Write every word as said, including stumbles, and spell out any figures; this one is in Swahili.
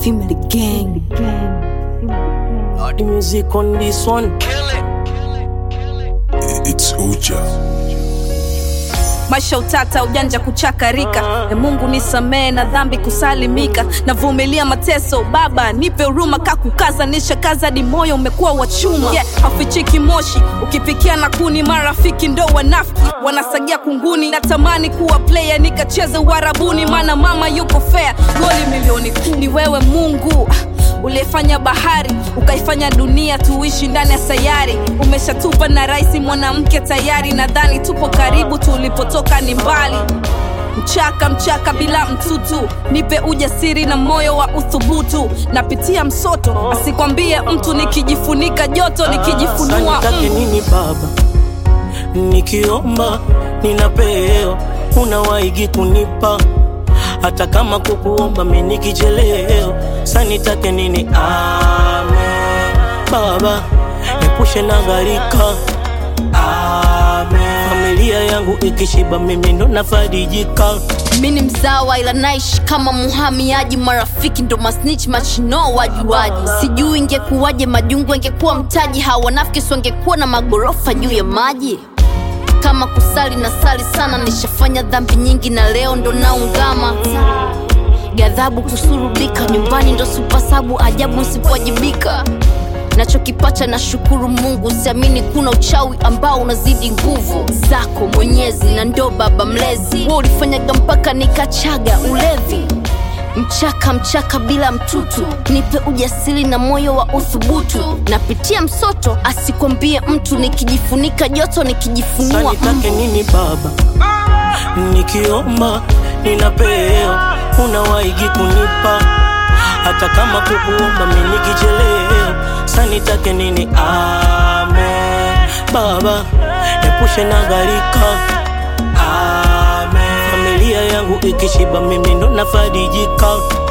Family gang. All the music on this one. It's Uja. Maisha utata, ujanja kuchakarika. E Mungu nisamee na dhambi kusalimika. Navumilia mateso, baba nipe huruma. Kakukaza nisha kaza di moyo umekuwa wa chuma. Yeah, hafichiki moshi, ukipikia na kuni. Marafiki ndo wanafiki, wanasagia kunguni. Natamani kuwa player nikacheze Uarabuni. Mana mama yuko fair, goli milioni kumi. Ni wewe Mungu ulifanya bahari, ukaifanya dunia tuishi ndani ya sayari. Umeshatupa na raisi mwanamke tayari. Nadhani tupo karibu, tulipotoka ni mbali. Mchaka mchaka bila mtutu, nipe ujasiri na moyo wa uthubutu. Napitia msoto, asikwambie mtu nikijifunika joto, nikijifunua mtu. Nitake nini baba, nikiomba ninapewa, unawaigi kunipa. Hata kama kukuomba mimi nikicheleo, sasa nitake nini? Amen baba, epushe na gharika. Amen, familia yangu ikishiba mimi ndo nafarijika. Mimi mzawa ila naishi kama muhamiaji. Marafiki ndo masnitch machino wajuaji. Sijui ingekuwaje majungu ingekuwa mtaji. Hawa wanafiki wangekuwa na magorofa juu ya maji. Kama kusali na sali sana, nishafanya dhambi nyingi na leo ndo naungama. Ghadhabu kusurubika, nyumbani ndo supasabu. Ajabu nsipowajibika, nachokipacha na shukuru Mungu. Siamini kuna uchawi ambao unazidi nguvu zako Mwenyezi, na ndo baba mlezi. Wewe ulifanyaga mpaka nikachaga ulevi. Mchaka mchaka bila mtutu, nipe ujasiri na moyo wa uthubutu. Napitia msoto, asikwambie mtu nikijifunika joto, nikijifunua mbu. Nitake nini baba, nikiomba ninapewa, unawaigi kunipa. Hata kama kukuomba mimi nikicheleo, sasa nitake nini? Amen baba, epushe na gharika. Amen, familia yangu ikishiba mimi ndo nafarijika.